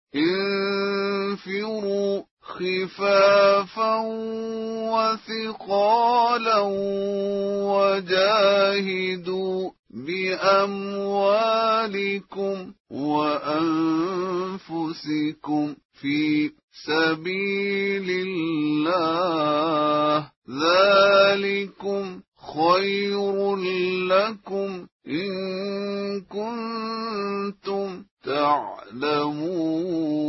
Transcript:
انفروا خفافا وثقالا وجاهدوا بأموالكم وأنفسكم في سبيل الله ذلكم خير لكم إن كنتم تعلمون.